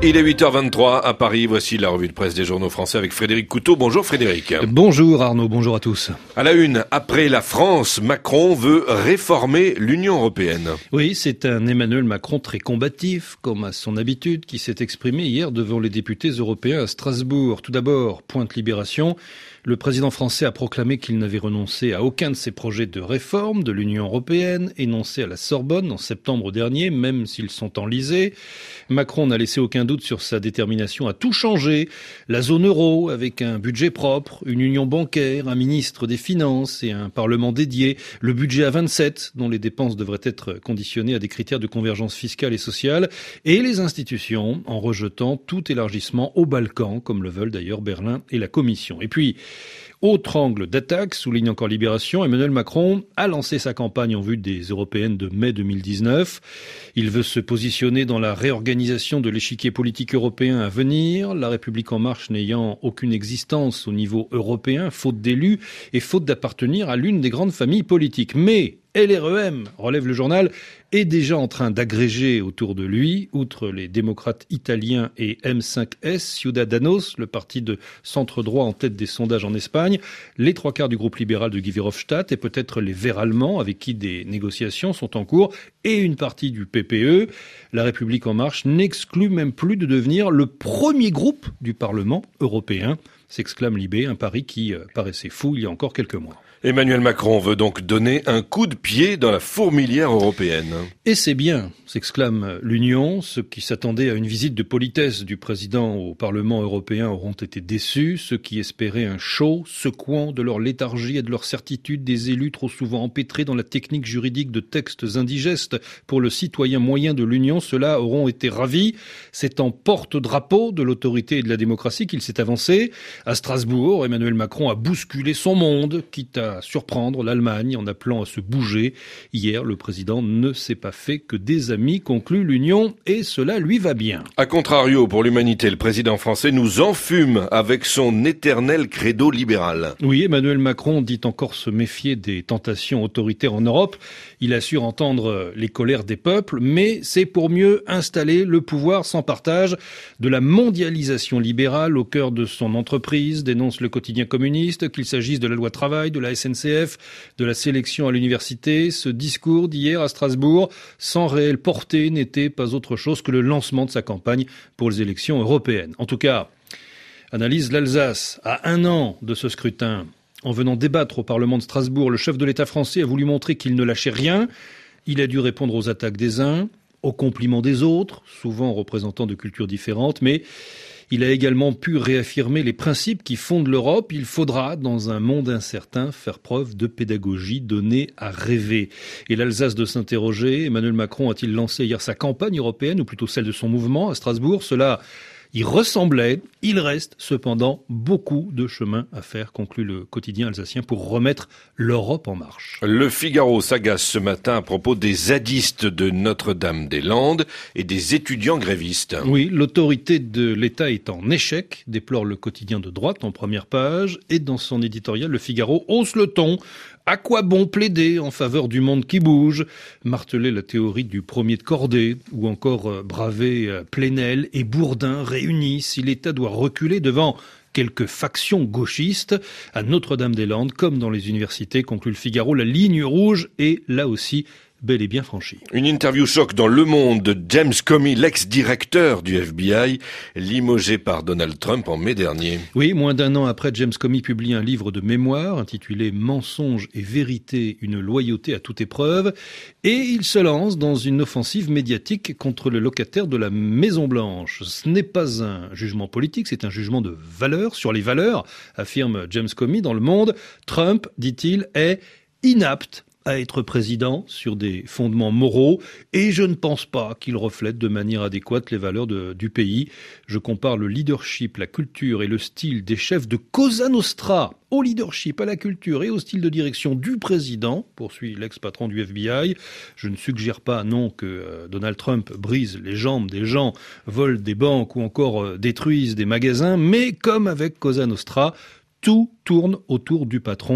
Il est 8h23 à Paris, voici la revue de presse des journaux français avec Frédéric Couteau. Bonjour Frédéric. Bonjour Arnaud, bonjour à tous. À la une, après la France, Macron veut réformer l'Union européenne. Oui, c'est un Emmanuel Macron très combatif, comme à son habitude, qui s'est exprimé hier devant les députés européens à Strasbourg. Tout d'abord, pointe Libération. Le président français a proclamé qu'il n'avait renoncé à aucun de ses projets de réforme de l'Union européenne, énoncés à la Sorbonne en septembre dernier, même s'ils sont enlisés. Macron n'a laissé aucun doute sur sa détermination à tout changer. La zone euro, avec un budget propre, une union bancaire, un ministre des Finances et un parlement dédié. Le budget à 27, dont les dépenses devraient être conditionnées à des critères de convergence fiscale et sociale. Et les institutions, en rejetant tout élargissement aux Balkans, comme le veulent d'ailleurs Berlin et la Commission. Et puis, autre angle d'attaque, souligne encore Libération, Emmanuel Macron a lancé sa campagne en vue des européennes de mai 2019. Il veut se positionner dans la réorganisation de l'échiquier politique européen à venir, la République en marche n'ayant aucune existence au niveau européen, faute d'élus et faute d'appartenir à l'une des grandes familles politiques. Mais LREM, relève le journal, est déjà en train d'agréger autour de lui, outre les démocrates italiens et M5S, Ciudadanos, le parti de centre-droit en tête des sondages en Espagne, les trois quarts du groupe libéral de Guy Verhofstadt et peut-être les Verts allemands avec qui des négociations sont en cours et une partie du PPE. La République en marche n'exclut même plus de devenir le premier groupe du Parlement européen, s'exclame Libé, un pari qui paraissait fou il y a encore quelques mois. Emmanuel Macron veut donc donner un coup de pied dans la fourmilière européenne. Et c'est bien, s'exclame l'Union. Ceux qui s'attendaient à une visite de politesse du président au Parlement européen auront été déçus. Ceux qui espéraient un show secouant de leur léthargie et de leur certitude des élus trop souvent empêtrés dans la technique juridique de textes indigestes pour le citoyen moyen de l'Union, ceux-là auront été ravis. C'est en porte-drapeau de l'autorité et de la démocratie qu'il s'est avancé. À Strasbourg, Emmanuel Macron a bousculé son monde, quitte à surprendre l'Allemagne en appelant à se bouger. Hier, le président ne s'est pas fait que des amis, conclut l'Union, et cela lui va bien. A contrario, pour l'humanité, le président français nous enfume avec son éternel credo libéral. Oui, Emmanuel Macron dit encore se méfier des tentations autoritaires en Europe. Il assure entendre les colères des peuples, mais c'est pour mieux installer le pouvoir sans partage de la mondialisation libérale au cœur de son entreprise, dénonce le quotidien communiste, qu'il s'agisse de la loi travail, de la SNCF, de la sélection à l'université. Ce discours d'hier à Strasbourg, sans réelle portée, n'était pas autre chose que le lancement de sa campagne pour les élections européennes. En tout cas, analyse l'Alsace à 1 an de ce scrutin. En venant débattre au Parlement de Strasbourg, le chef de l'État français a voulu montrer qu'il ne lâchait rien. Il a dû répondre aux attaques des uns, aux compliments des autres, souvent représentant de cultures différentes, mais il a également pu réaffirmer les principes qui fondent l'Europe. Il faudra, dans un monde incertain, faire preuve de pédagogie, donner à rêver. Et l'Alsace de s'interroger, Emmanuel Macron a-t-il lancé hier sa campagne européenne, ou plutôt celle de son mouvement à Strasbourg? Cela y ressemblait. Il reste cependant beaucoup de chemin à faire, conclut le quotidien alsacien, pour remettre l'Europe en marche. Le Figaro s'agace ce matin à propos des zadistes de Notre-Dame-des-Landes et des étudiants grévistes. Oui, l'autorité de l'État est en échec, déplore le quotidien de droite en première page, et dans son éditorial, le Figaro hausse le ton. À quoi bon plaider en faveur du monde qui bouge, marteler la théorie du premier de cordée, ou encore braver Plenel et Bourdin réunis si l'État doit reculer devant quelques factions gauchistes. À Notre-Dame-des-Landes, comme dans les universités, conclut le Figaro, la ligne rouge est là aussi bel et bien franchi. Une interview choc dans Le Monde de James Comey, l'ex-directeur du FBI, limogé par Donald Trump en mai dernier. Oui, moins d'1 an après, James Comey publie un livre de mémoire intitulé « Mensonges et vérité, une loyauté à toute épreuve » et il se lance dans une offensive médiatique contre le locataire de la Maison-Blanche. Ce n'est pas un jugement politique, c'est un jugement de valeur, sur les valeurs, affirme James Comey dans Le Monde. Trump, dit-il, est inapte à être président sur des fondements moraux et je ne pense pas qu'il reflète de manière adéquate les valeurs du pays. Je compare le leadership, la culture et le style des chefs de Cosa Nostra au leadership, à la culture et au style de direction du président, poursuit l'ex-patron du FBI. Je ne suggère pas, non, que Donald Trump brise les jambes des gens, vole des banques ou encore détruise des magasins, mais comme avec Cosa Nostra, tout tourne autour du patron.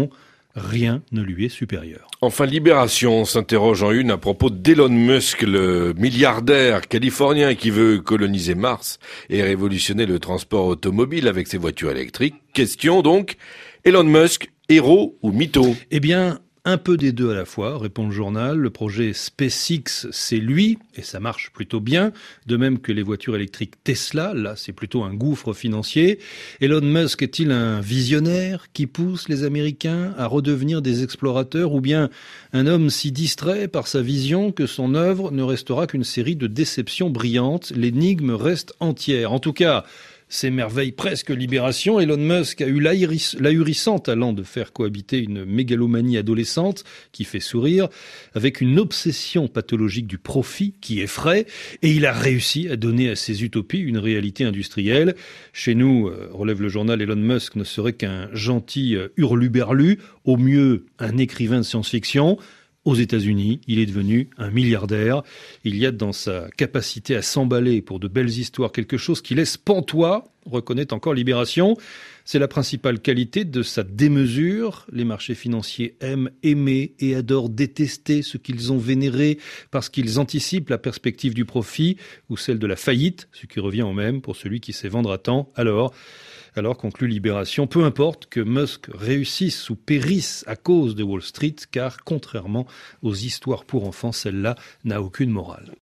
rien ne lui est supérieur. Enfin, Libération s'interroge en une à propos d'Elon Musk, le milliardaire californien qui veut coloniser Mars et révolutionner le transport automobile avec ses voitures électriques. Question donc, Elon Musk, héros ou mytho ? Eh bien, un peu des deux à la fois, répond le journal. Le projet SpaceX, c'est lui, et ça marche plutôt bien. De même que les voitures électriques Tesla, là, c'est plutôt un gouffre financier. Elon Musk est-il un visionnaire qui pousse les Américains à redevenir des explorateurs, ou bien un homme si distrait par sa vision que son œuvre ne restera qu'une série de déceptions brillantes ? L'énigme reste entière. En tout cas, s'émerveille presque Libération. Elon Musk a eu l'ahurissant talent de faire cohabiter une mégalomanie adolescente qui fait sourire avec une obsession pathologique du profit qui effraie, et il a réussi à donner à ses utopies une réalité industrielle. Chez nous, relève le journal, Elon Musk ne serait qu'un gentil hurluberlu, au mieux un écrivain de science-fiction. Aux États-Unis, il est devenu un milliardaire. Il y a dans sa capacité à s'emballer pour de belles histoires quelque chose qui laisse pantois, reconnaît encore Libération. C'est la principale qualité de sa démesure. Les marchés financiers aiment aimer et adorent détester ce qu'ils ont vénéré parce qu'ils anticipent la perspective du profit ou celle de la faillite, ce qui revient au même pour celui qui sait vendre à temps. Alors, conclut Libération, peu importe que Musk réussisse ou périsse à cause de Wall Street, car contrairement aux histoires pour enfants, celle-là n'a aucune morale.